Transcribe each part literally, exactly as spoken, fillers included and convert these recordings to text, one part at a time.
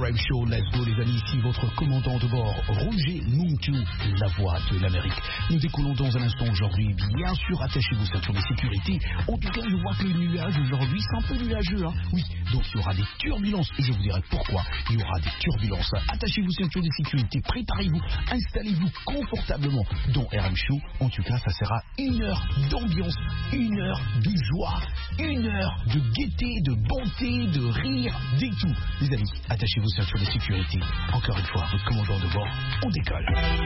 R M Show, let's go les amis, ici votre commandant de bord, Roger Muntu, la voix de l'Amérique. Nous décollons dans un instant aujourd'hui, bien sûr, attachez-vous ceinture de sécurité. En tout cas, je vois que le nuage aujourd'hui, c'est un peu nuageux, hein. Oui, donc il y aura des turbulences, je vous dirai pourquoi il y aura des turbulences. Attachez-vous ceinture de sécurité, préparez-vous, installez-vous confortablement dans R M Show. En tout cas, ça sera une heure d'ambiance, une heure de joie, une heure de gaieté, de bonté, de rire, des tout. Les amis, attachez-vous ceinture de sécurité. Encore une fois, votre commandant de bord, on décolle.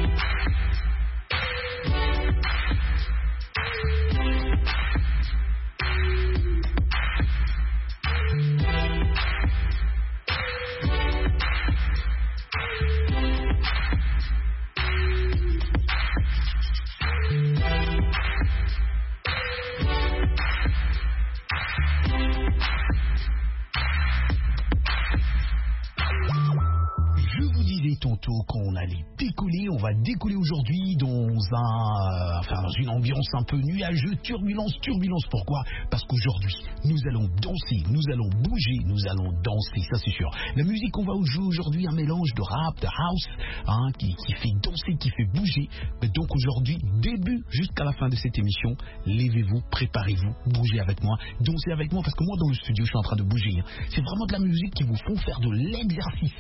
Tantôt qu'on allait décoller, on va décoller aujourd'hui dans un, euh, enfin dans une ambiance un peu nuageuse, turbulence, turbulence. Pourquoi? Parce qu'aujourd'hui nous allons danser, nous allons bouger, nous allons danser, ça c'est sûr. La musique qu'on va jouer aujourd'hui, un mélange de rap, de house, hein, qui, qui fait danser, qui fait bouger. Mais donc aujourd'hui, début jusqu'à la fin de cette émission, levez-vous, préparez-vous, bougez avec moi, dansez avec moi, parce que moi dans le studio je suis en train de bouger. Hein. C'est vraiment de la musique qui vous font faire de l'exercice.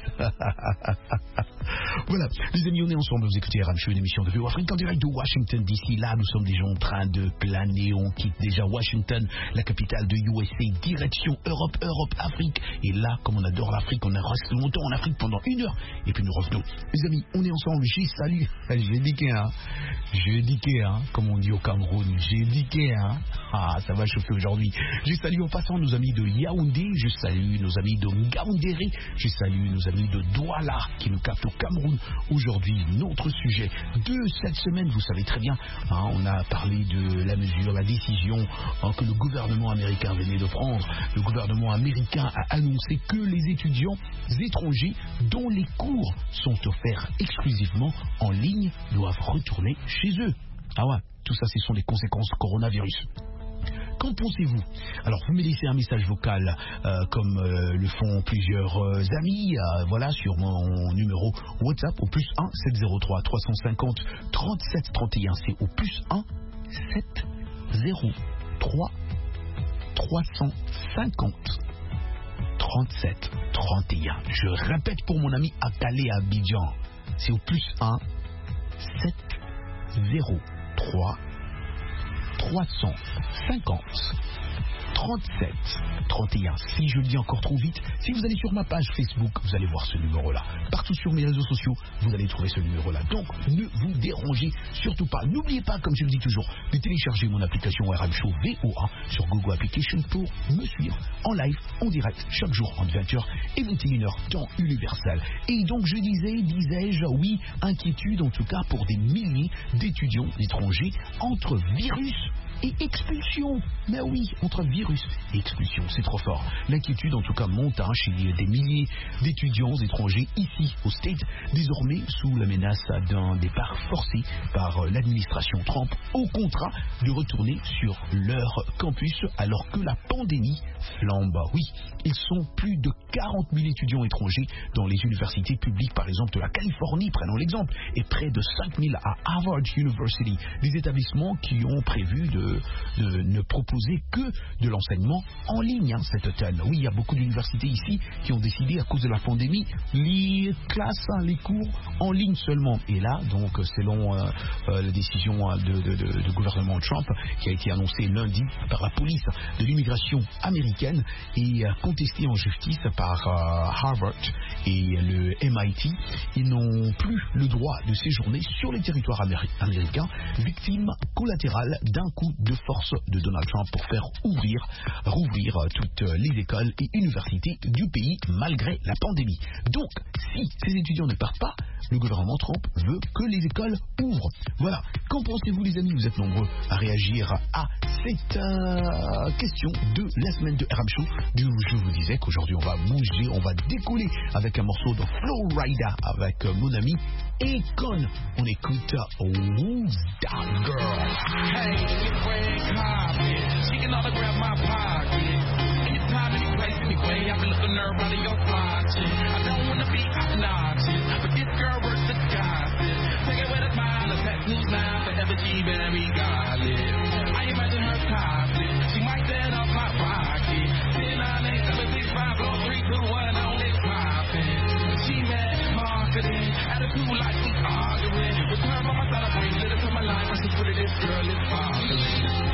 Voilà, les amis, on est ensemble, vous écoutez R M Show, une émission de V O Afrique en direct de Washington D C. Là, nous sommes déjà en train de planer, on quitte déjà Washington, la capitale de U S A, direction Europe, Europe, Afrique. Et là, comme on adore l'Afrique, on reste longtemps en Afrique pendant une heure, et puis nous revenons. Les amis, on est ensemble, j'ai salué, j'ai diqué, hein, j'ai diqué, hein, comme on dit au Cameroun, j'ai diqué, hein, ah, ça va chauffer aujourd'hui. J'ai salué en passant nos amis de Yaoundé, je salue nos amis de Ngaoundéré, je salue nos amis de Douala, qui nous captent au Cameroun. Aujourd'hui, notre sujet de cette semaine, vous savez très bien, hein, on a parlé de la mesure, la décision hein, que le gouvernement américain venait de prendre. Le gouvernement américain a annoncé que les étudiants étrangers dont les cours sont offerts exclusivement en ligne doivent retourner chez eux. Ah ouais, tout ça, ce sont les conséquences du coronavirus. Qu'en pensez-vous? Alors, vous me laissez un message vocal euh, comme euh, le font plusieurs euh, amis, euh, voilà, sur mon numéro WhatsApp au plus un sept zéro trois trois cent cinquante trente-sept trente et un. C'est au plus un sept zéro trois trois cent cinquante trente-sept trente et un. Je répète pour mon ami Akale Abidjan, c'est au plus un sept zéro trois trois cent cinquante trente-sept trente et un. Si je le dis encore trop vite, si vous allez sur ma page Facebook, vous allez voir ce numéro-là. Partout sur mes réseaux sociaux, vous allez trouver ce numéro-là. Donc, ne vous dérangez surtout pas. N'oubliez pas, comme je le dis toujours, de télécharger mon application R M Show V O A sur Google Application pour me suivre en live, en direct, chaque jour entre vingt heures et vingt et une heures, temps universel. Et donc, je disais, disais-je, oui, inquiétude en tout cas pour des milliers d'étudiants étrangers entre virus et expulsion. Mais oui, entre virus et expulsion, c'est trop fort. L'inquiétude en tout cas monte hein, chez des milliers d'étudiants étrangers ici au State, désormais sous la menace d'un départ forcé par l'administration Trump au contrat de retourner sur leur campus alors que la pandémie flambe. Oui, ils sont plus de quarante mille étudiants étrangers dans les universités publiques, par exemple de la Californie, prenons l'exemple, et près de cinq mille à Harvard University, des établissements qui ont prévu de de ne proposer que de l'enseignement en ligne hein, cet automne. Oui, il y a beaucoup d'universités ici qui ont décidé à cause de la pandémie les classes, hein, les cours en ligne seulement. Et là, donc, selon euh, euh, la décision euh, de, de, de, de gouvernement Trump qui a été annoncée lundi par la police de l'immigration américaine et euh, contestée en justice par euh, Harvard et le M I T, ils n'ont plus le droit de séjourner sur les territoires améri- américains, victimes collatérales d'un coup de force de Donald Trump pour faire ouvrir, rouvrir toutes les écoles et universités du pays malgré la pandémie. Donc, si ces étudiants ne partent pas, le gouvernement Trump veut que les écoles ouvrent. Voilà. Qu'en pensez-vous, les amis? Vous êtes nombreux à réagir à cette euh, question de la semaine de R M Show. Je vous disais qu'aujourd'hui, on va bouger, on va décoller avec un morceau de Flow Rider avec euh, mon ami Akon. On écoute Who's That Girl? Hey, it's red carpet. She can autograph my pocket. Anytime, any place, anyway. I can look at her body, your fly shit. I don't wanna be very godless. I imagine her topless. She might set up my pocket. ten, nine, eight, seven, six, five, four, three, two, one, on it poppin'. She had marketing, attitude like we arguing. Return by my celebrate, let her to my life. I should put it, this girl is sparkling.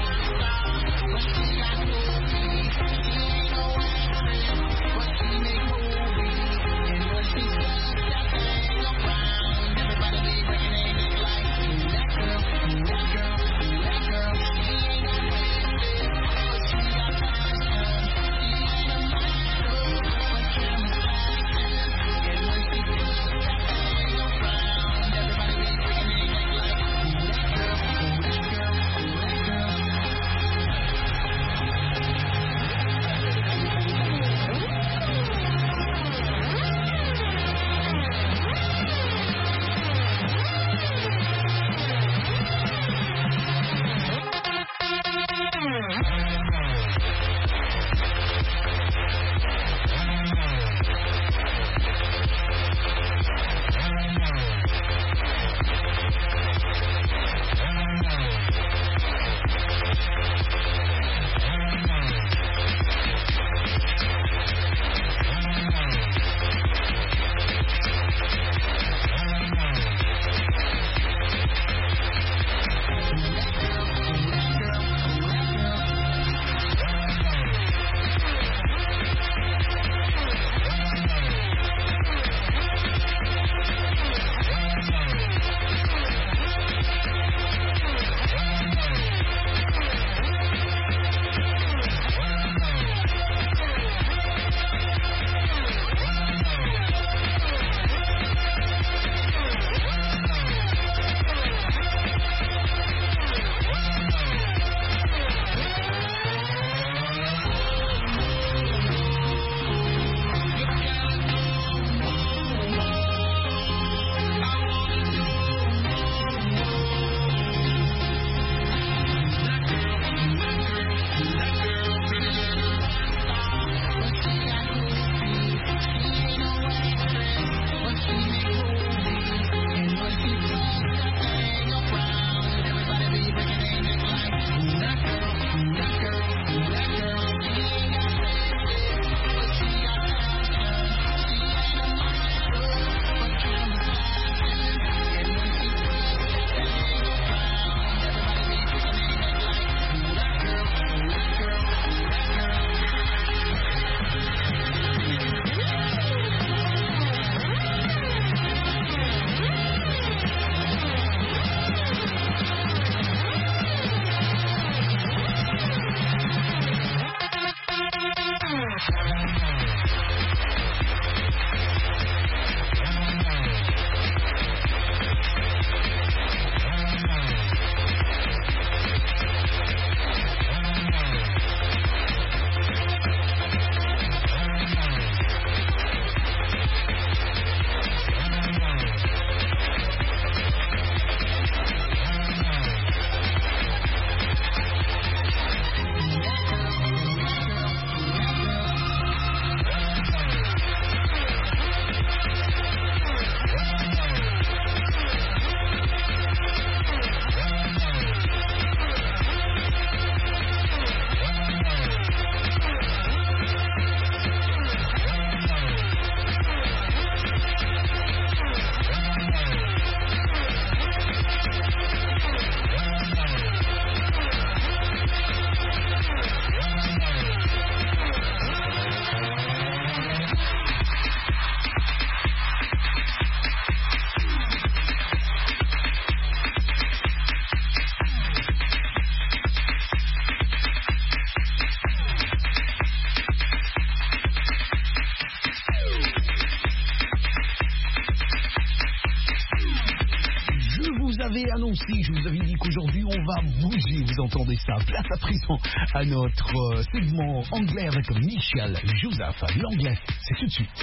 Annoncé, je vous avais dit qu'aujourd'hui on va bouger, vous entendez ça. Place à présent à notre euh, segment anglais avec Michel Joseph. L'anglais, c'est tout de suite.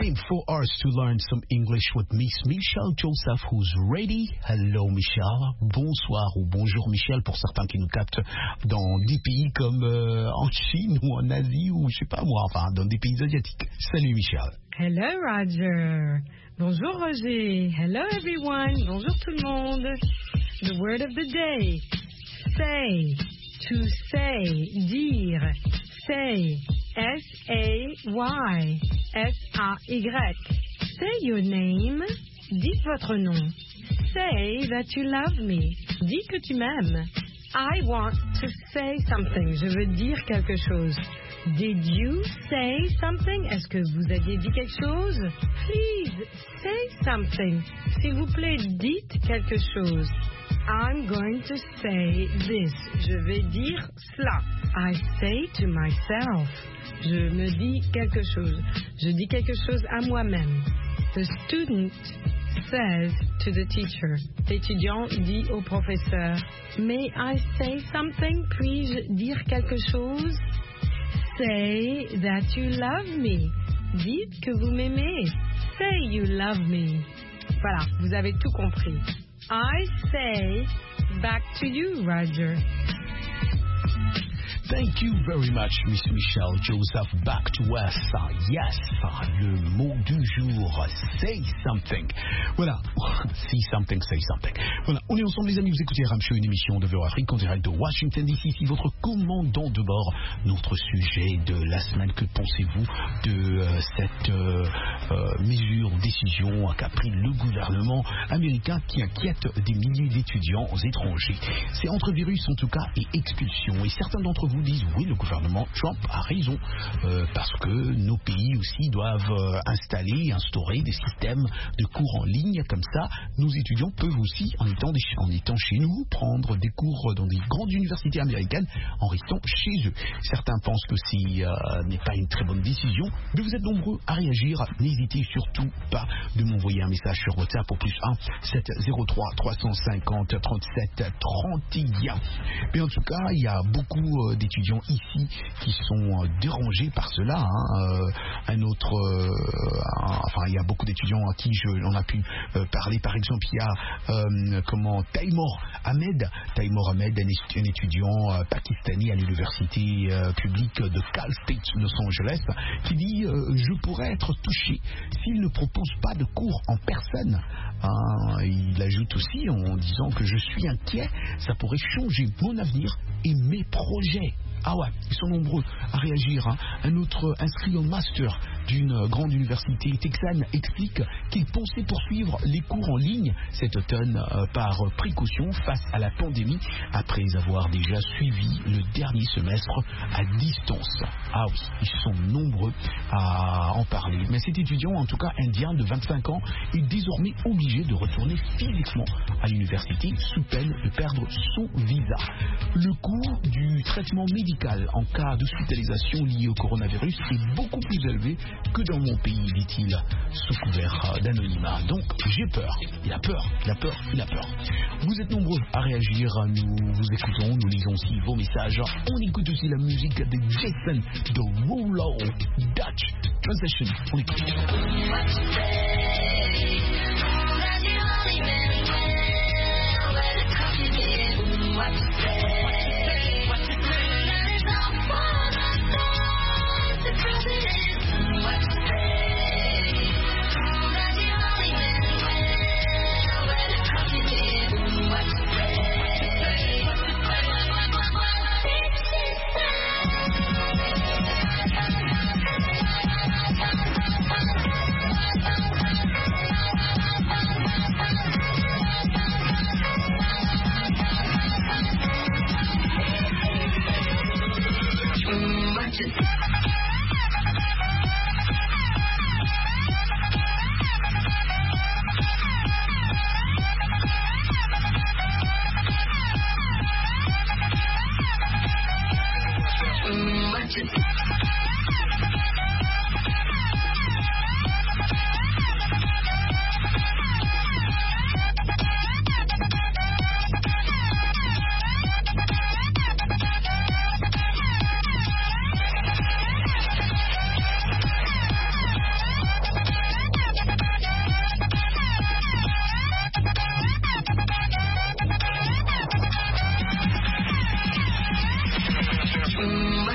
time for us to learn some English with Miss Michelle Joseph, who's ready. Hello, Michelle. Bonsoir ou bonjour, Michelle, pour certains qui nous captent dans des pays comme euh, en Chine ou en Asie ou je sais pas moi, enfin dans des pays asiatiques. Salut, Michelle. Hello, Roger. Bonjour, Roger. Hello, everyone. Bonjour, tout le monde. The word of the day. Say. To say. Dire. Say. S A Y. S A Y. Say your name. Dites votre nom. Say that you love me. Dis que tu m'aimes. I want to say something. Je veux dire quelque chose. Did you say something? Est-ce que vous aviez dit quelque chose? Please say something. S'il vous plaît, dites quelque chose. I'm going to say this. Je vais dire cela. I say to myself. Je me dis quelque chose. Je dis quelque chose à moi-même. The student says to the teacher. L'étudiant dit au professeur. May I say something? Puis-je dire quelque chose? Say that you love me. Dites que vous m'aimez. Say you love me. Voilà, vous avez tout compris. I say back to you, Roger. Thank you very much, Miss Michelle Joseph. Back to us. Yes, le mot du jour, say something. Voilà, see something, say something. Voilà, on est ensemble les amis, vous écoutez Ram Show, une émission de V O Afrique en direct de Washington D C. Ici votre commandant de bord. Notre sujet de la semaine, que pensez-vous de euh, cette euh, euh, mesure ou décision qu'a pris le gouvernement américain qui inquiète des milliers d'étudiants étrangers? C'est entre virus en tout cas et expulsion. Et certains d'entre vous disent oui, le gouvernement Trump a raison euh, parce que nos pays aussi doivent euh, installer, instaurer des systèmes de cours en ligne, comme ça nos étudiants peuvent aussi, en étant, des, en étant chez nous, prendre des cours dans des grandes universités américaines en restant chez eux. Certains pensent que ce euh, n'est pas une très bonne décision, mais vous êtes nombreux à réagir. N'hésitez surtout pas de m'envoyer un message sur WhatsApp au plus un sept zéro trois trois cent cinquante trente-sept trente et un. Mais en tout cas, il y a beaucoup euh, d'étudiants ici qui sont euh, dérangés par cela. Hein. Euh, un autre, euh, un, enfin, il y a beaucoup d'étudiants à qui je, on a pu euh, parler. Par exemple, il y a euh, comment Taimur Ahmed, Taimur Ahmed, un, un étudiant euh, pakistani à l'université euh, publique de Cal State Los Angeles, qui dit euh, je pourrais être touché s'il ne propose pas de cours en personne. Hein, il ajoute aussi en disant que je suis inquiet, ça pourrait changer mon avenir et mes projets. Ah ouais, ils sont nombreux à réagir. Hein. Un autre inscrit au master d'une grande université texane explique qu'il pensait poursuivre les cours en ligne cet automne euh, par précaution face à la pandémie, après avoir déjà suivi le dernier semestre à distance. Ah oui, ils sont nombreux à en parler. Mais cet étudiant, en tout cas indien de vingt-cinq ans, est désormais obligé de retourner physiquement à l'université sous peine de perdre son visa. Le coût du traitement médical en cas d'hospitalisation liée au coronavirus est beaucoup plus élevé que dans mon pays, dit-il, sous couvert d'anonymat. Donc j'ai peur, il a peur, il a peur, il a peur. Vous êtes nombreux à réagir, nous vous écoutons, nous lisons aussi vos messages. On écoute aussi la musique de Jason de Rulo Dutch Transition. On écoute.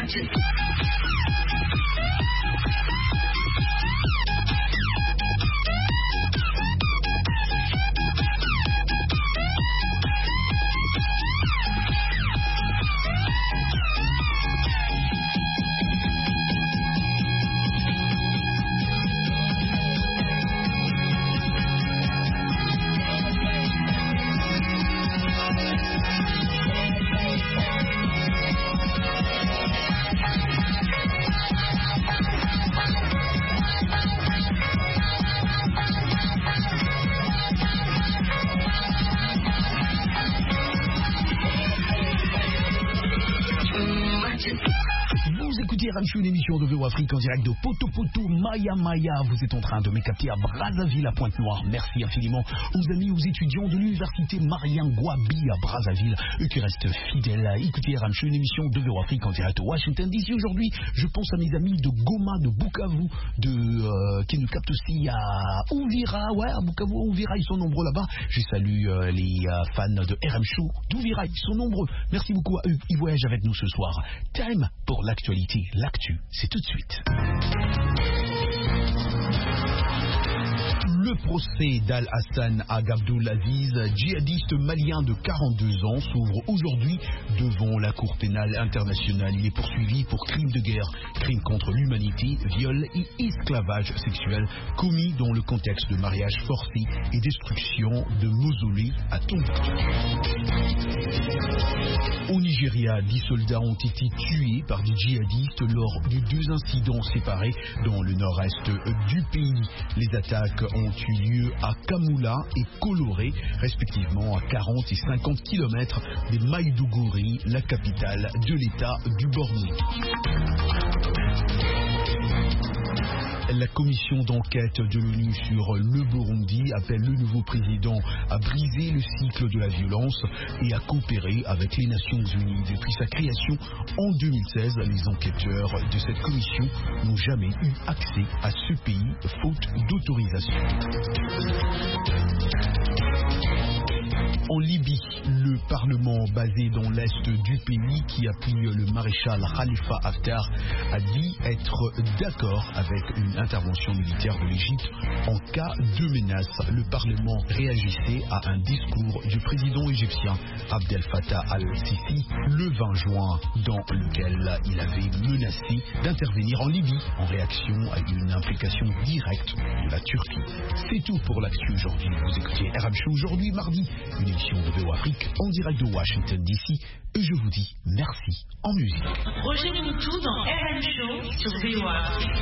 Une émission de V O Afrique en direct de Poto Poto, Maya Maya. Vous êtes en train de me capter à Brazzaville, à Pointe-Noire. Merci infiniment aux amis, aux étudiants de l'université Mariam Gwabi à Brazzaville, eux qui restent fidèles. Écoutez, Ramchou, une émission de V O Afrique en direct de Washington D C. Aujourd'hui, je pense à mes amis de Goma, de Bukavu, de, euh, qui nous captent aussi à Uvira. Ouais, à Bukavu, à Uvira, ils sont nombreux là-bas. Je salue euh, les euh, fans de R M Show d'Uvira, ils sont nombreux. Merci beaucoup à eux, ils voyagent avec nous ce soir. Time pour l'actualité. L'actu, c'est tout de suite. Le procès d'Al-Hassan Ag Abdul Aziz, djihadiste malien de quarante-deux ans, s'ouvre aujourd'hui devant la Cour pénale internationale. Il est poursuivi pour crimes de guerre, crimes contre l'humanité, viol et esclavage sexuel commis dans le contexte de mariage forcé et destruction de mausolées à Tombouctou. Au Nigeria, dix soldats ont été tués par des djihadistes lors de deux incidents séparés dans le nord-est du pays. Les attaques ont eu lieu à Kamula et Koloré, respectivement à quarante et cinquante kilomètres de Maïdougouri, la capitale de l'État du Borno. La commission d'enquête de l'ONU sur le Burundi appelle le nouveau président à briser le cycle de la violence et à coopérer avec les Nations Unies. Depuis sa création en deux mille seize, les enquêteurs de cette commission n'ont jamais eu accès à ce pays, faute d'autorisation. En Libye, le Parlement basé dans l'est du pays qui appuie le maréchal Khalifa Haftar a dit être d'accord avec une intervention militaire de l'Égypte en cas de menace. Le Parlement réagissait à un discours du président égyptien Abdel Fattah al-Sisi le vingt juin dans lequel il avait menacé d'intervenir en Libye en réaction à une implication directe de la Turquie. C'est tout pour l'actu aujourd'hui. Vous écoutez R M Show aujourd'hui, mardi, une émission de V O Afrique en direct de Washington D C. Et je vous dis merci en musique. Rejoignez-nous tous dans R M Show sur V O Afrique.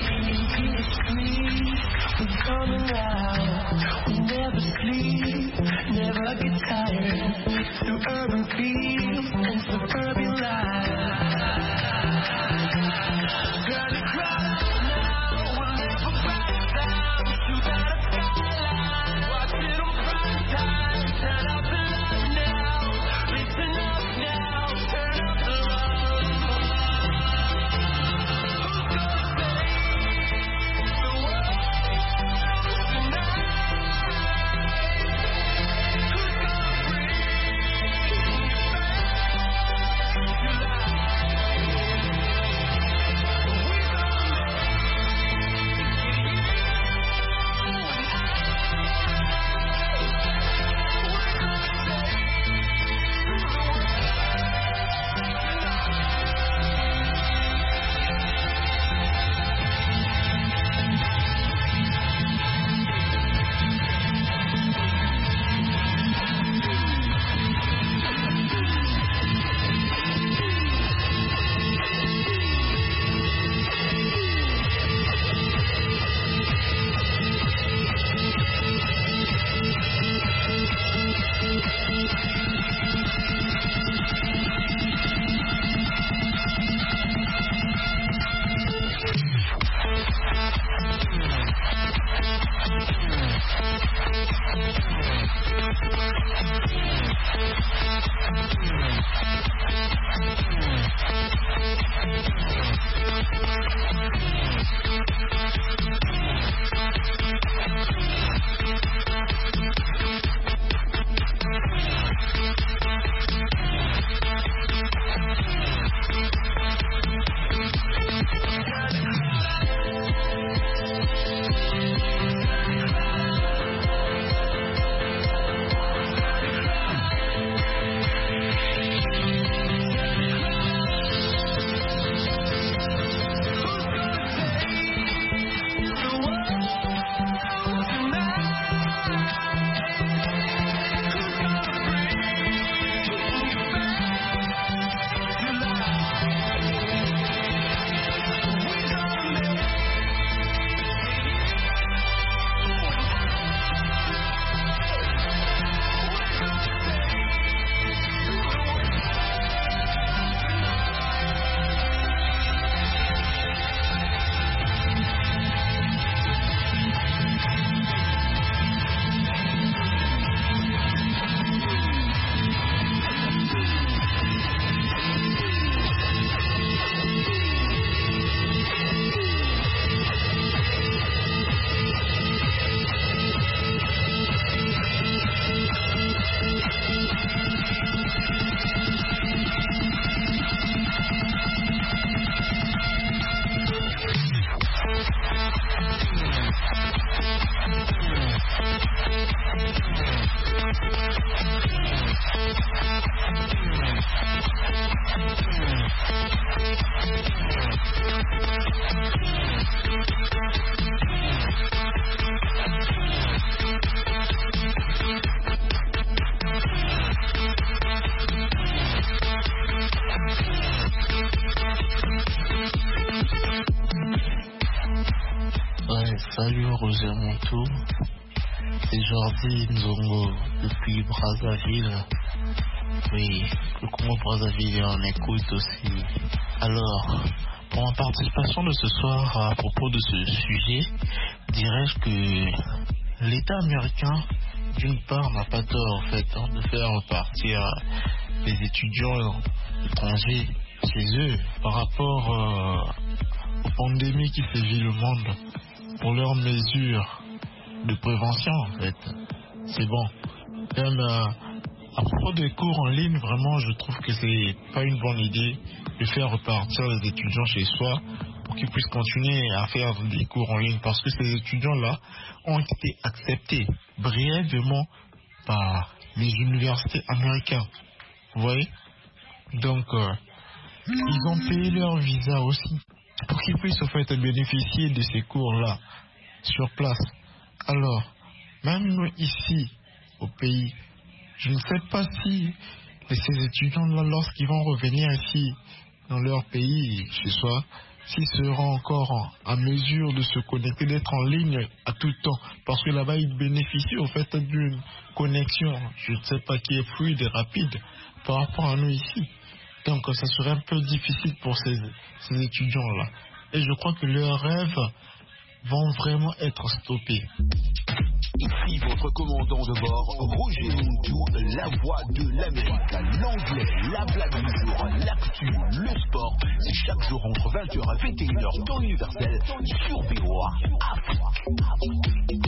Roger Montou. C'est Jordi Nzongo depuis Brazzaville. Oui, le Congo-Brazzaville en écoute aussi. Alors, pour ma participation de ce soir à propos de ce sujet, dirais-je que l'État américain, d'une part, n'a pas tort en fait hein, de faire repartir les étudiants étrangers chez eux par rapport euh, aux pandémies qui sévissent le monde, pour leurs mesures de prévention en fait. C'est bon. Même euh, à propos des cours en ligne, vraiment je trouve que c'est pas une bonne idée de faire repartir les étudiants chez soi pour qu'ils puissent continuer à faire des cours en ligne, parce que ces étudiants-là ont été acceptés brièvement par les universités américaines. Vous voyez? Donc, euh, ils ont payé leur visa aussi pour qu'ils puissent en fait bénéficier de ces cours-là sur place. Alors, même nous ici, au pays, je ne sais pas si ces étudiants-là, lorsqu'ils vont revenir ici, dans leur pays, chez soi, s'ils seront encore en, en mesure de se connecter, d'être en ligne à tout temps. Parce que là-bas, ils bénéficient au fait d'une connexion, je ne sais pas, qui est fluide et rapide par rapport à nous ici. Donc, ça serait un peu difficile pour ces, ces étudiants-là. Et je crois que leurs rêves vont vraiment être stoppés. Ici votre commandant de bord, Roger Montou, la voix de l'Amérique, l'anglais, la blague du jour, l'actu, le sport. C'est chaque jour entre vingt heures et vingt et une heures temps universel sur V O A Afrique.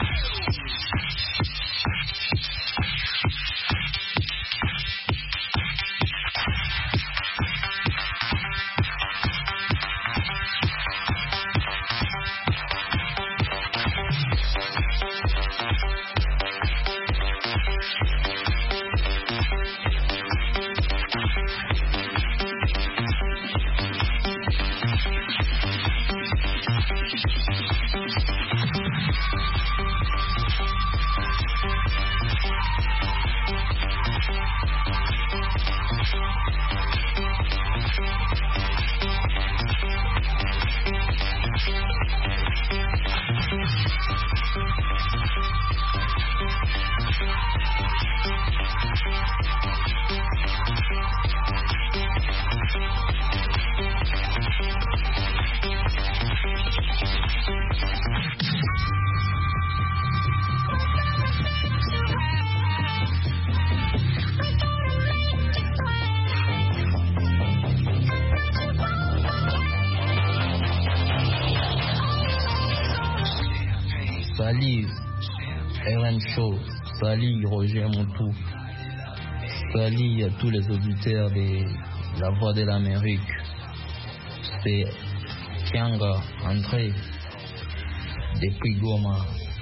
Salut R N Show, salut Roger Montou, salut à tous les auditeurs de La Voix de l'Amérique. C'est Kianga André depuis Goma,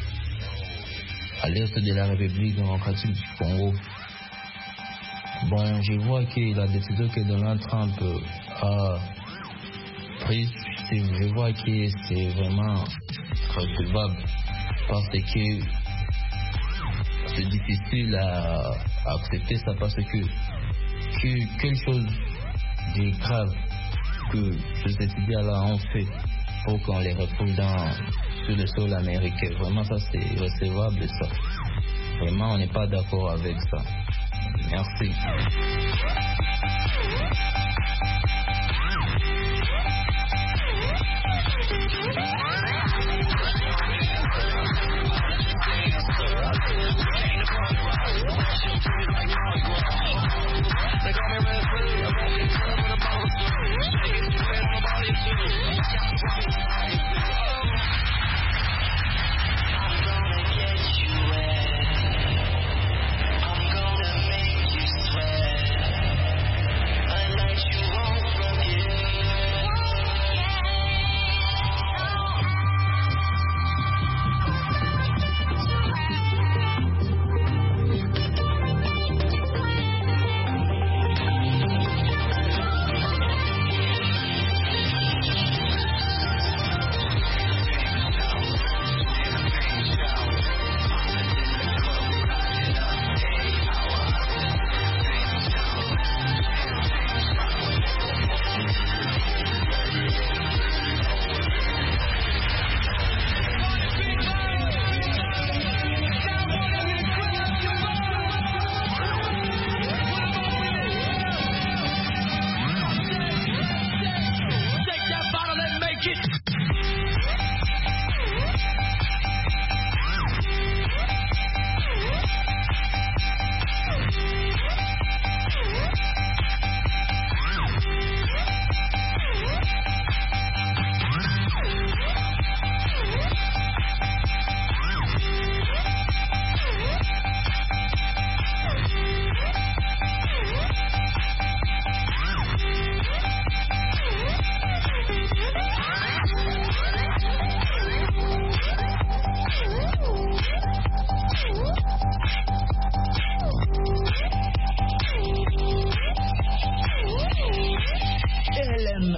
à l'est de la République démocratique du Congo. Bon, je vois que la décision que Donald Trump a prise, je vois que c'est vraiment recevable. Parce que c'est difficile à, à accepter ça, parce que, que quelque chose de grave que ces étudiants-là ont fait pour qu'on les retrouve dans, sur le sol américain. Vraiment, ça c'est recevable, ça. Vraiment, on n'est pas d'accord avec ça. Merci.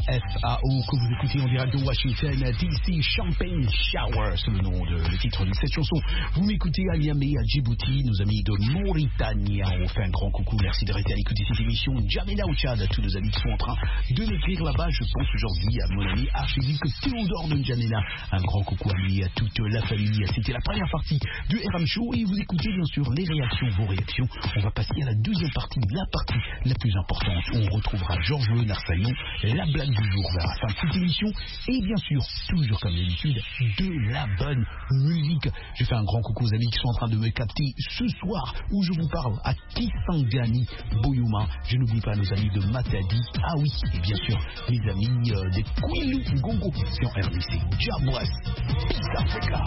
F A O que vous écoutez en direct de Washington D C. Champagne Shower, c'est le nom de le titre de cette chanson. Vous m'écoutez à Niamey, à Djibouti, nos amis de Mauritanie. On fait un grand coucou, merci de rester à l'écoute de cette émission. Djamena au Tchad, tous nos amis qui sont en train de l'écrire là-bas. Je pense aujourd'hui à mon ami archiduc Théodore de Djamena. Un grand coucou à lui, à toute la famille. C'était la première partie du R M Show et vous écoutez bien sûr les réactions, vos réactions. On va passer à la deuxième partie, la partie la plus importante. On retrouvera Georges Narsagnon, la blague du jour vers la fin de cette émission et bien sûr, toujours comme d'habitude, de la bonne musique. Je fais un grand coucou aux amis qui sont en train de me capter ce soir où je vous parle à Kisangani, Boyouma. Je n'oublie pas nos amis de Matadi, ah oui, et bien sûr mes amis euh, des Kwilu Ngongo, c'est en R D C. Jabouas, Peace Africa.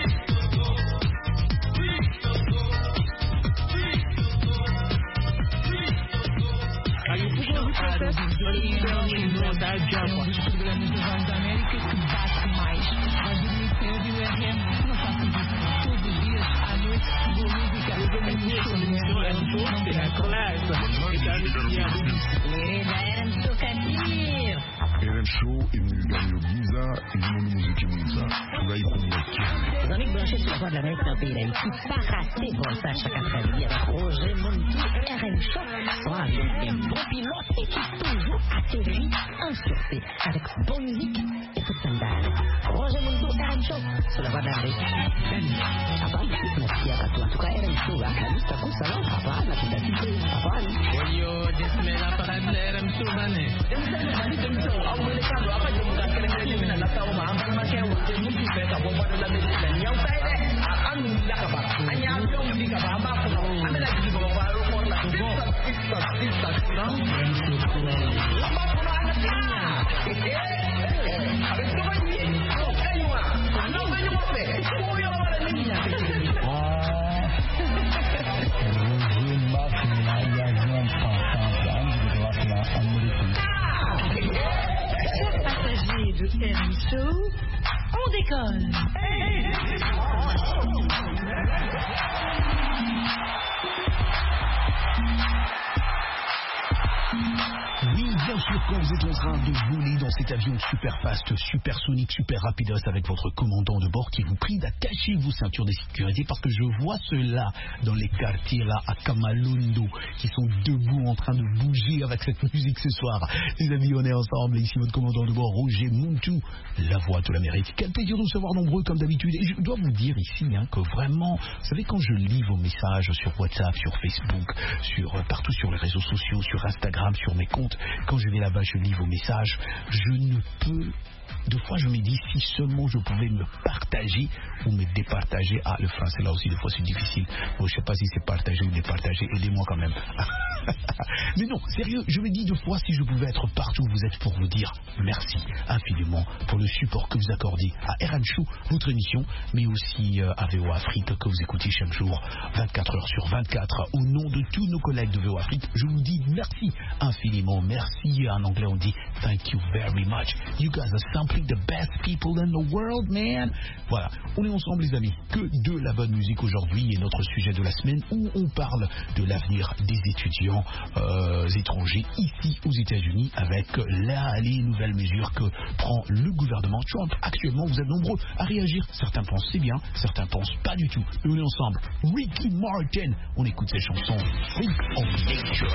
R M Show est venu gagner le Visa et du monde de musique Visa. Là, il faut mettre. Les amis branchés sur la voie de l'Amérique dans le pays d'Haïti, pas rater votre ça chaque après-midi avec Roger Montou et R M Show. Soit avec un bon pilote et qui toujours atterrit en sûreté avec bonne musique et toute sandale. Roger Montou, R M Show sur la voie de l'Amérique. Ah bah, merci à toi. En tout cas, R M Show, à la liste, à coup, ça va, papa, la petite activité, papa. Yo, disme la parade de R M Show, mané. Passagers de R M Show, on décolle. Oui, bien sûr, quand vous êtes en train de voler dans cet avion super fast, supersonique, super rapidos avec votre commandant de bord qui vous prie d'attacher vos ceintures de sécurité parce que je vois ceux-là dans les quartiers là à Kamalundo qui sont debout en train de bouger avec cette musique ce soir. Les amis, on est ensemble. Ici votre commandant de bord, Roger Montou, la voix de l'Amérique. Quel plaisir de vous savoir nombreux comme d'habitude. Et je dois vous dire ici hein, que vraiment, vous savez, quand je lis vos messages sur WhatsApp, sur Facebook, sur partout sur les réseaux sociaux, sur Instagram, sur mes comptes, quand je vais là-bas, je lis vos messages, je ne peux... Deux fois, je me dis, si seulement je pouvais me partager ou me départager. Ah, le français, là aussi, des fois, c'est difficile. Bon, je ne sais pas si c'est partager ou départager. Aidez-moi quand même. Mais non, sérieux, je me dis deux fois, si je pouvais être partout où vous êtes pour vous dire merci infiniment pour le support que vous accordez à R M Show, votre émission, mais aussi euh, à V O Afrique que vous écoutez chaque jour, vingt-quatre heures sur vingt-quatre. Au nom de tous nos collègues de V O Afrique, je vous dis merci infiniment. Merci. En anglais, on dit thank you very much. You guys are simply the best people in the world, man. Voilà, on est ensemble les amis, que de la bonne musique aujourd'hui et notre sujet de la semaine où on parle de l'avenir des étudiants euh, étrangers ici aux États-Unis avec là les nouvelles mesures que prend le gouvernement Trump. Actuellement, vous êtes nombreux à réagir. Certains pensent c'est bien, certains pensent pas du tout. Et on est ensemble. Ricky Martin, on écoute cette chanson Freak of Nature.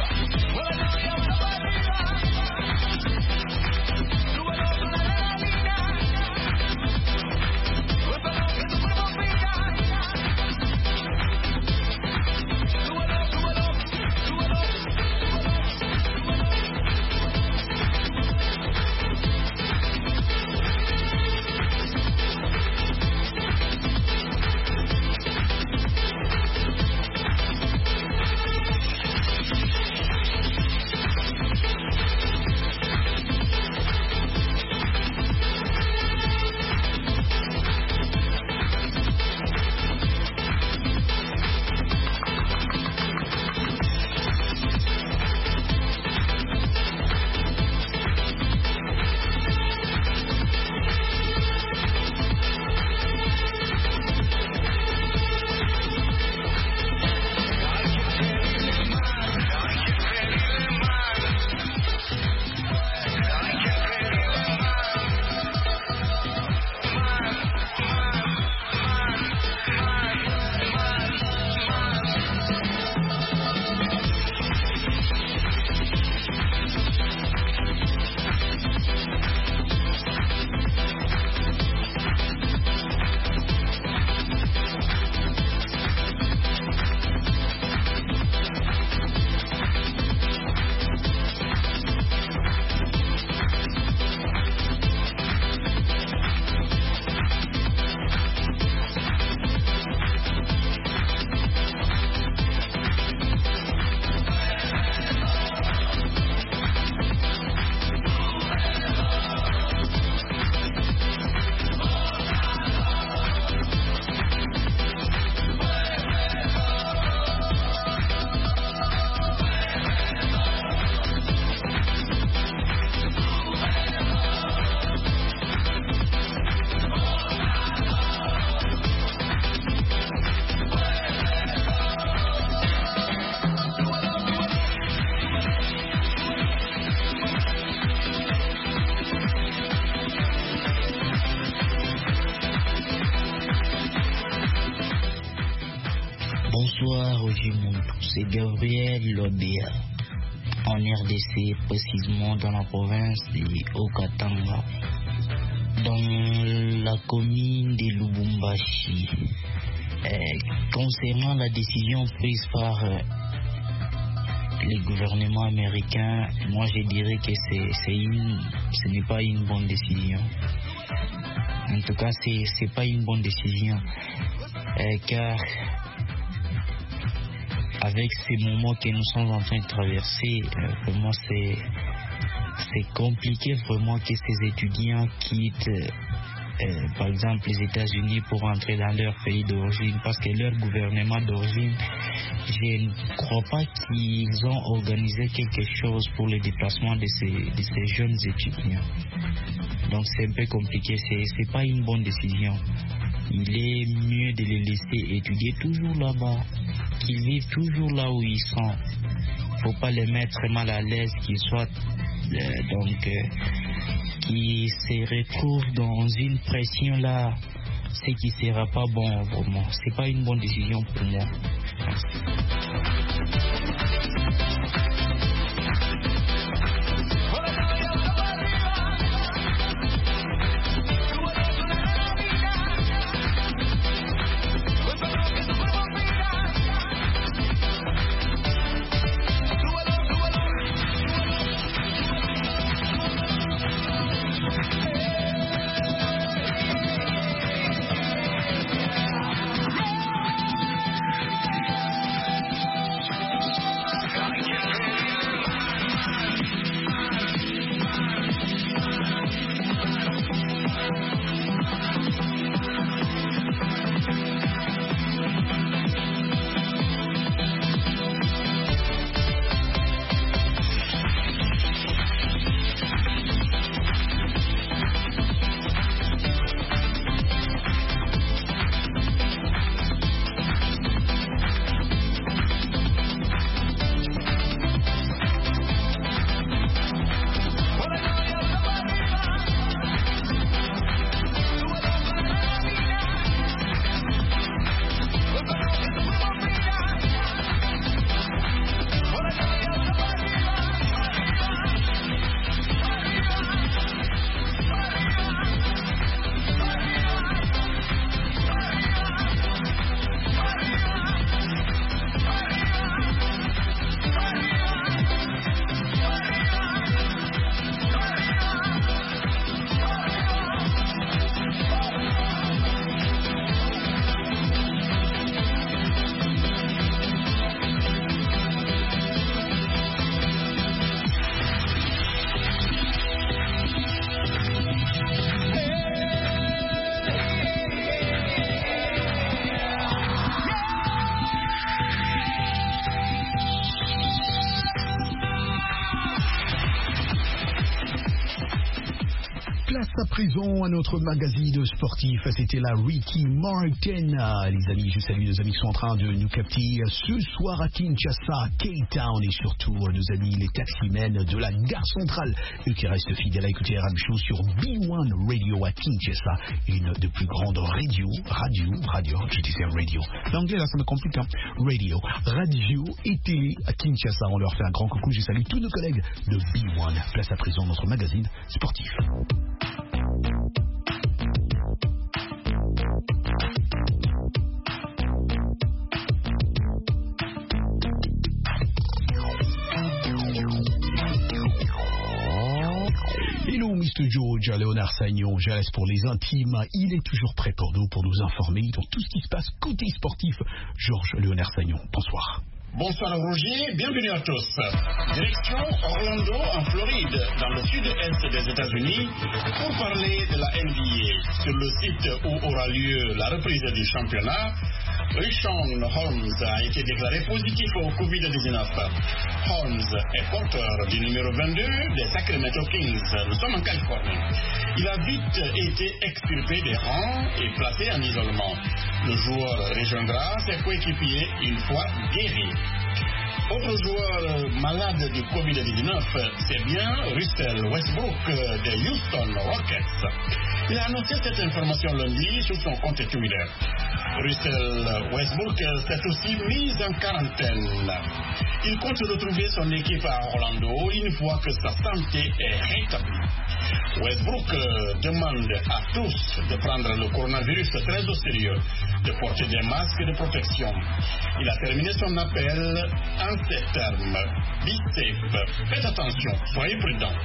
Roger Montou, c'est Gabriel Lobéa, en R D C, précisément dans la province de Okatanga, dans la commune de Lubumbashi. Euh, concernant la décision prise par euh, les gouvernements américains, moi je dirais que c'est, c'est une, ce n'est pas une bonne décision. En tout cas, c'est, c'est pas une bonne décision, euh, car avec ces moments que nous sommes en train de traverser, euh, vraiment c'est, c'est compliqué vraiment que ces étudiants quittent euh, par exemple les États-Unis pour entrer dans leur pays d'origine, parce que leur gouvernement d'origine, je ne crois pas qu'ils ont organisé quelque chose pour le déplacement de ces, de ces jeunes étudiants. Donc c'est un peu compliqué, c'est, c'est pas une bonne décision. Il est mieux de les laisser étudier toujours là-bas, qu'ils vivent toujours là où ils sont. Faut pas les mettre mal à l'aise, qu'ils soient euh, donc euh, qui se retrouvent dans une pression là, ce qui sera pas bon vraiment. C'est pas une bonne décision pour moi. Merci. À présent à notre magazine sportif, c'était la Ricky Martin. Les amis, je salue nos amis qui sont en train de nous capter ce soir à Kinshasa, Cape Town, et surtout nos amis les taximens de la gare centrale, eux qui restent fidèles à écouter R M Show sur B un Radio à Kinshasa, une des plus grandes radios, radio, radio, je disais radio, l'anglais là ça me complique, hein? radio, radio et télé à Kinshasa. On leur fait un grand coucou, je salue tous nos collègues de B un. Place à présent notre magazine sportif. Hello mister George, Léonard Sagnon, je laisse pour les intimes. Il est toujours prêt pour nous, pour nous informer de tout ce qui se passe côté sportif. Georges Léonard Sagnon, bonsoir. Bonsoir Roger, bienvenue à tous. Direction Orlando en Floride, dans le sud-est des États-Unis, pour parler de la N B A. Sur le site où aura lieu la reprise du championnat, Richaun Holmes a été déclaré positif au covid dix-neuf. Holmes est porteur du numéro vingt-deux des Sacramento Kings. Nous sommes en Californie. Il a vite été extirpé des rangs et placé en isolement. Le joueur rejoindra ses coéquipiers une fois guéri. Autre joueur malade du covid dix-neuf, c'est bien Russell Westbrook des Houston Rockets. Il a annoncé cette information lundi sur son compte Twitter. Russell Westbrook s'est aussi mis en quarantaine. Il compte retrouver son équipe à Orlando une fois que sa santé est rétablie. Westbrook demande à tous de prendre le coronavirus très au sérieux, de porter des masques de protection. Il a terminé son appel en ces termes: Be safe, faites attention, soyez prudents.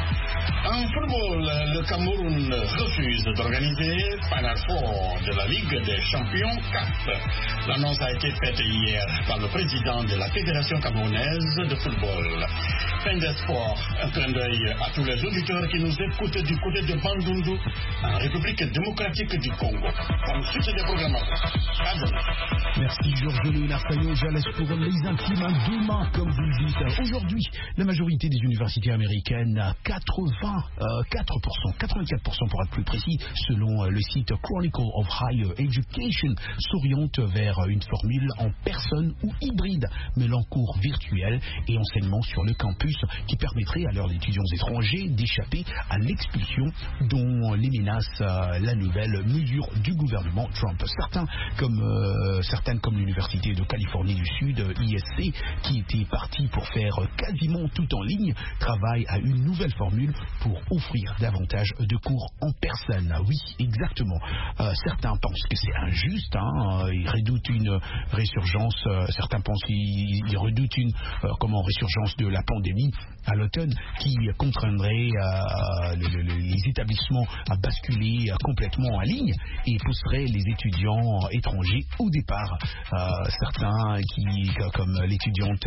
En football, le Cameroun refuse d'organiser Final Four de la Ligue des Champions C A F. L'annonce a été faite hier par le président de la Fédération camerounaise de football. Fin des sports, un clin d'œil à tous les auditeurs qui nous écoutent du côté de Bandundu, en République démocratique du Congo. Comme suite des programmations. À demain. Merci Georges Léonard Fayot, je laisse pour les intimes demain, comme vous le dites. Aujourd'hui, la majorité des universités américaines, quatre-vingt-quatre pour cent, quatre-vingt-quatre pour cent pour être plus précis, selon le site Chronicle of Higher Education, s'orientent vers une formule en personne ou hybride, mêlant cours virtuels et enseignement sur le campus, qui permettrait à leurs étudiants étrangers d'échapper à l'expulsion dont les menace euh, la nouvelle mesure du gouvernement Trump. Certains comme, euh, certaines comme l'Université de Californie du Sud, I S C, qui était partie pour faire quasiment tout en ligne, travaillent à une nouvelle formule pour offrir davantage de cours en personne. Oui, exactement. Euh, certains pensent que c'est injuste, hein, ils redoutent une résurgence, euh, certains pensent qu'ils ils redoutent une euh, comment, résurgence de la pandémie à l'automne qui contraindrait euh, le, le, les établissements à basculer euh, complètement en ligne et pousserait les étudiants étrangers au départ. Euh, certains qui, comme l'étudiante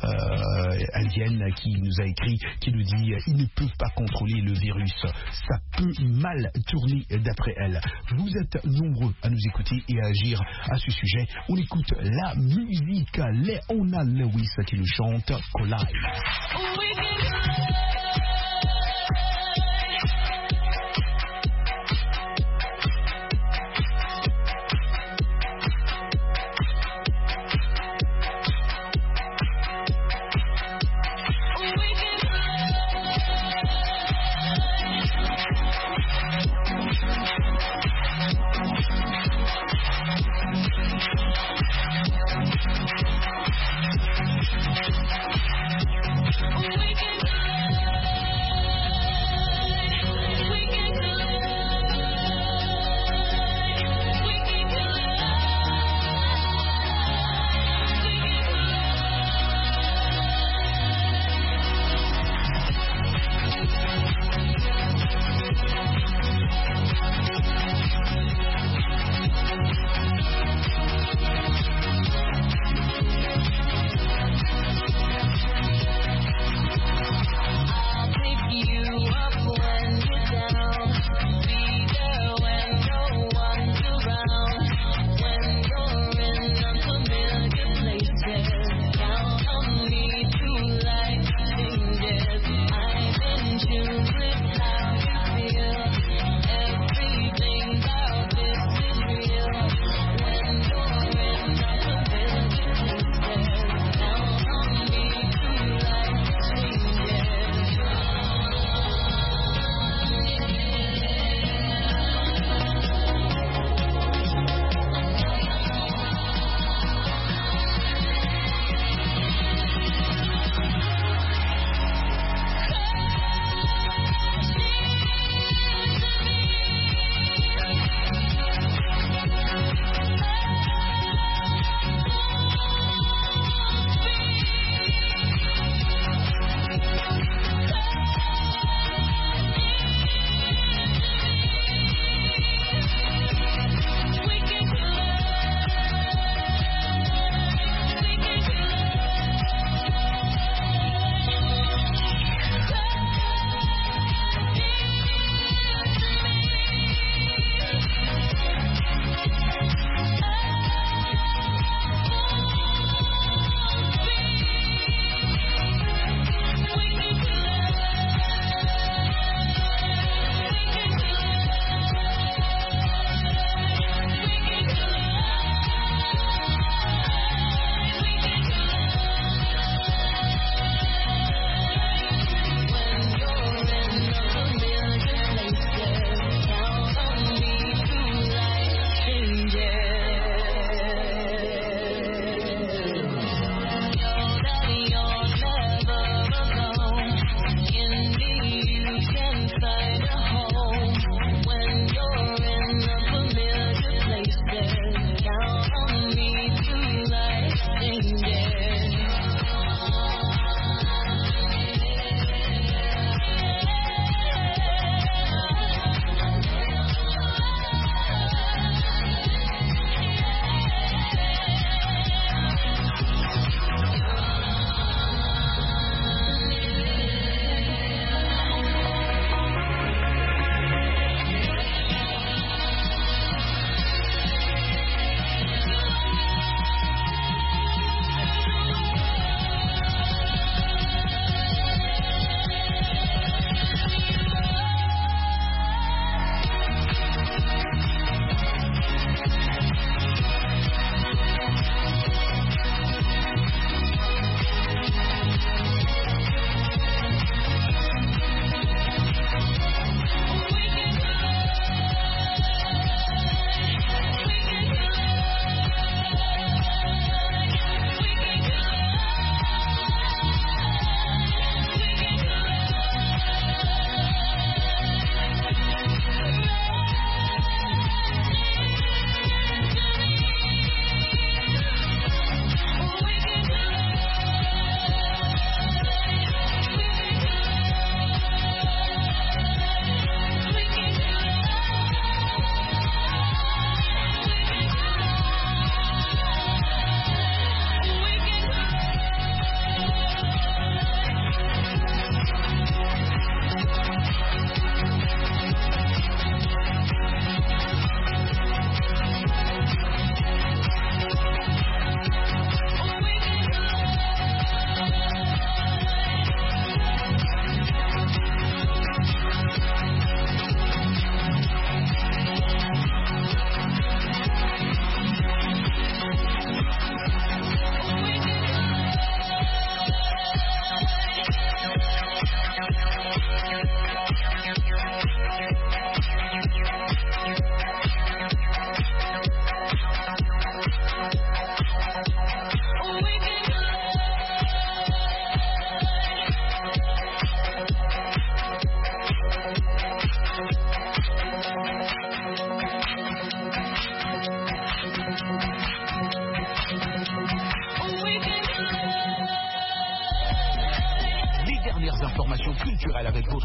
euh, indienne qui nous a écrit, qui nous dit ils ne peuvent pas contrôler le virus, ça peut mal tourner d'après elle. Vous êtes nombreux à nous écouter et à agir à ce sujet. On écoute la musique Leona Lewis qui nous chante Collide. We can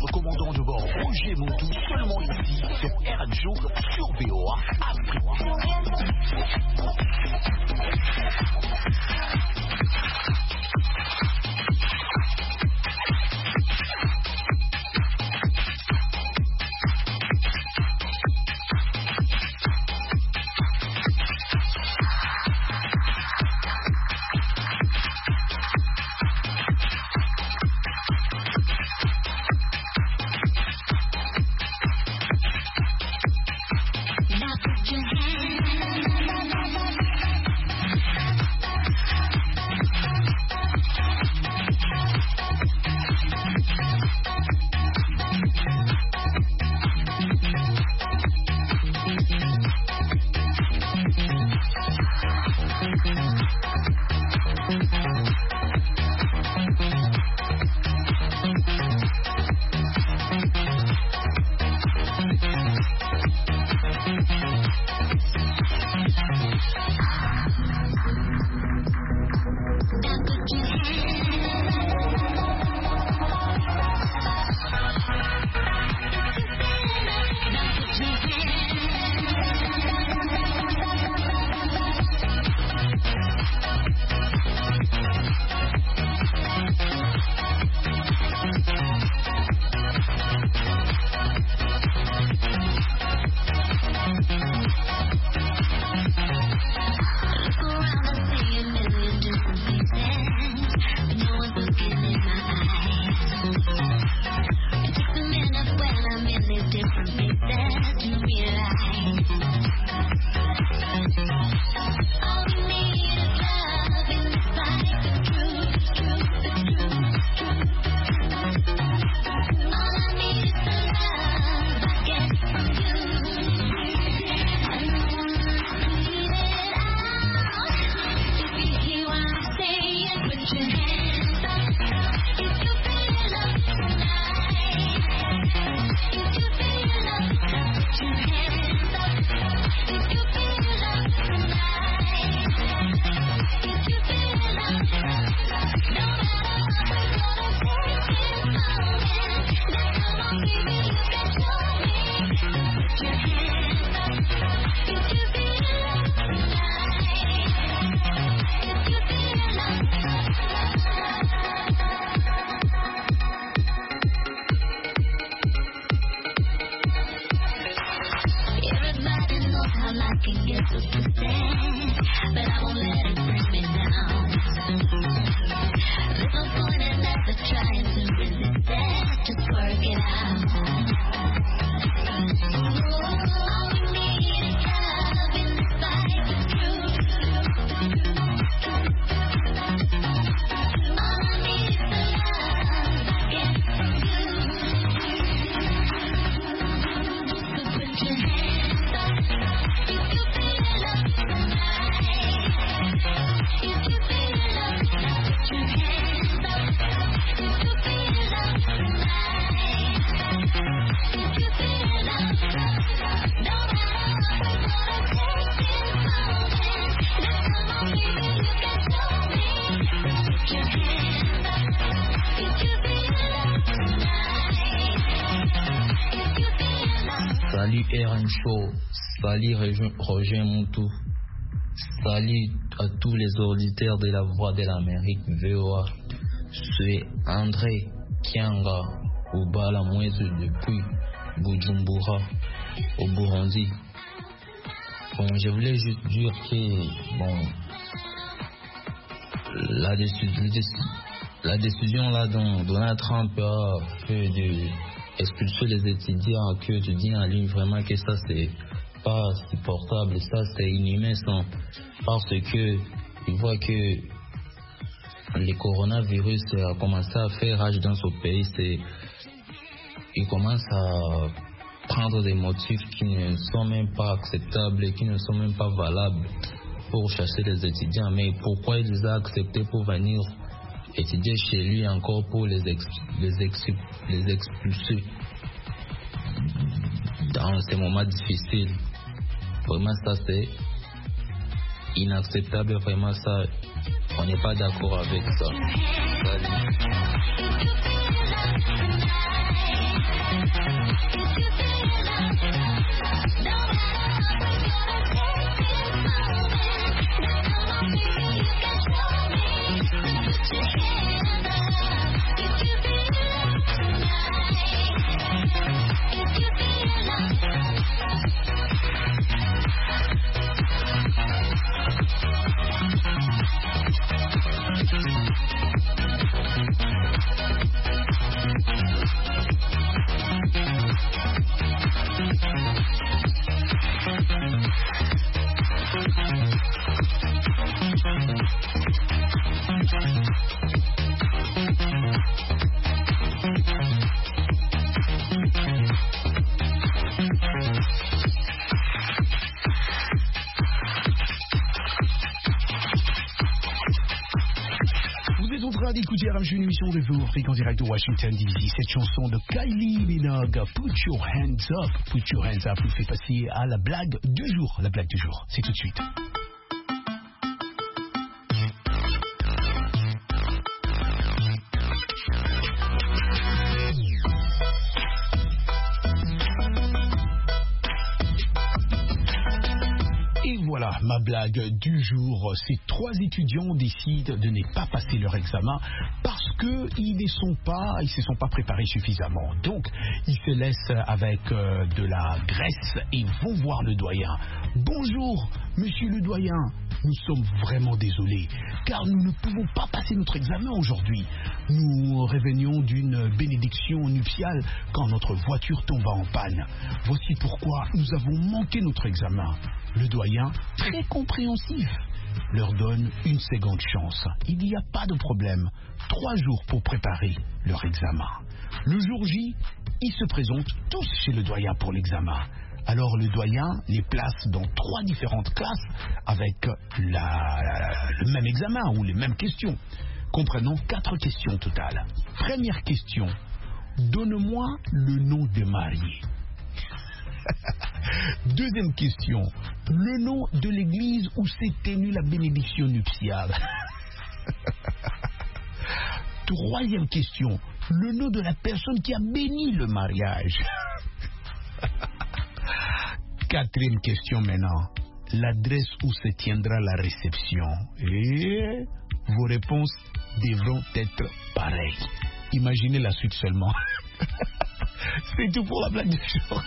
commandant de bord Roger Montou, seulement ici sur R M Show sur V O A Salut R M Show, salut Roger Montou, salut à tous les auditeurs de la Voix de l'Amérique V O A. C'est André Kianga Oubala Mouez depuis Bujumbura au Burundi. Bon, je voulais juste dire que bon, la, décision, la décision là dont Donald Trump a fait de expulser les étudiants, que tu dis en ligne, vraiment que ça c'est pas supportable, ça c'est inhumain, parce que il voit que le coronavirus a commencé à faire rage dans ce pays, c'est il commence à prendre des motifs qui ne sont même pas acceptables, qui ne sont même pas valables pour chasser les étudiants. Mais pourquoi il les a acceptés pour venir étudier chez lui encore pour les, ex, les, ex, les expulser dans ces moments difficiles? Vraiment ça c'est inacceptable, vraiment ça on n'est pas d'accord avec ça. Salut. D'écouter R M J, une émission de Voix Afrique en direct de Washington D C. Cette chanson de Kylie Minogue, Put Your Hands Up, Put Your Hands Up, nous fait passer à la blague du jour. La blague du jour, c'est tout de suite. Voilà, ma blague du jour. Ces trois étudiants décident de ne pas passer leur examen parce qu'ils ne sont pas, ils se sont pas préparés suffisamment. Donc, ils se laissent avec euh, de la graisse et vont voir le doyen. Bonjour, monsieur le doyen. Nous sommes vraiment désolés, car nous ne pouvons pas passer notre examen aujourd'hui. Nous revenions d'une bénédiction nuptiale quand notre voiture tomba en panne. Voici pourquoi nous avons manqué notre examen. Le doyen, très compréhensif, leur donne une seconde chance. Il n'y a pas de problème. Trois jours pour préparer leur examen. Le jour J, ils se présentent tous chez le doyen pour l'examen. Alors le doyen les place dans trois différentes classes avec la, le même examen ou les mêmes questions, comprenant quatre questions totales. Première question, donne-moi le nom de marié. Deuxième question, le nom de l'église où s'est tenue la bénédiction nuptiale. Troisième question, le nom de la personne qui a béni le mariage. Quatrième question maintenant, l'adresse où se tiendra la réception. Et vos réponses devront être pareilles. Imaginez la suite seulement. C'est tout pour la blague du jour.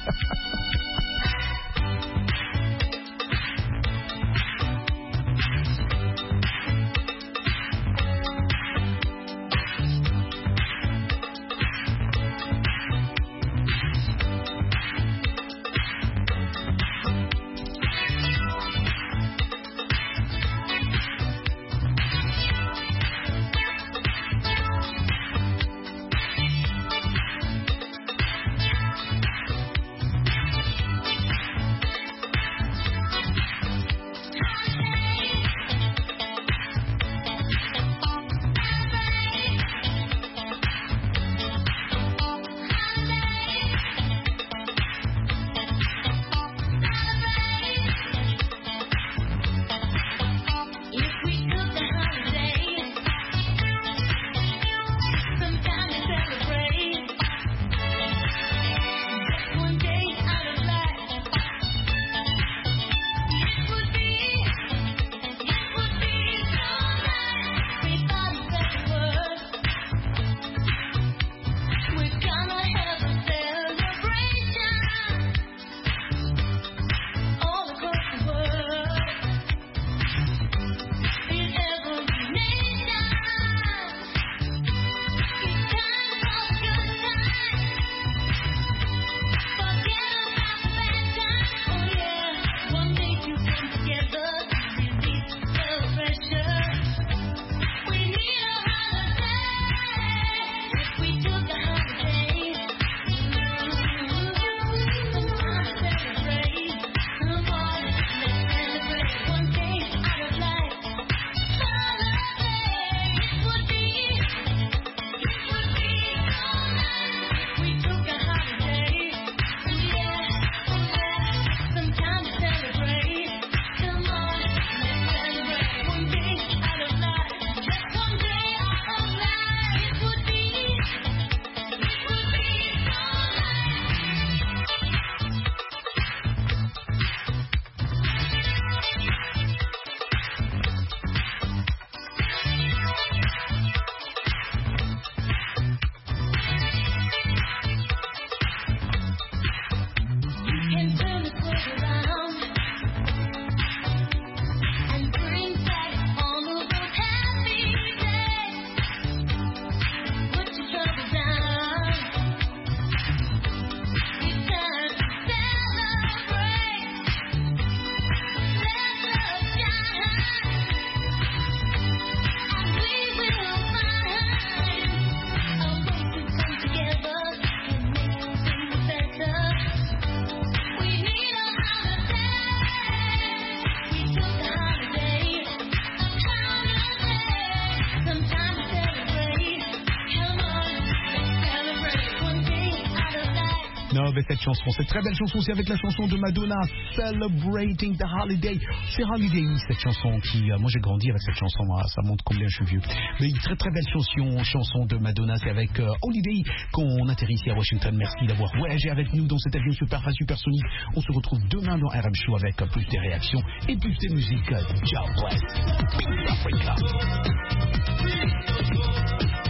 Non, mais cette chanson, cette très belle chanson, c'est avec la chanson de Madonna, Celebrating the Holiday. C'est Holiday, cette chanson qui, euh, moi j'ai grandi avec cette chanson, hein, ça montre combien je suis vieux. Mais une très très belle chanson, chanson de Madonna, c'est avec euh, Holiday qu'on atterrit ici à Washington. Merci d'avoir voyagé avec nous dans cet avion super supersonique. On se retrouve demain dans R M Show avec euh, plus de réactions et plus de musique. Ciao, bless. Peace, Africa.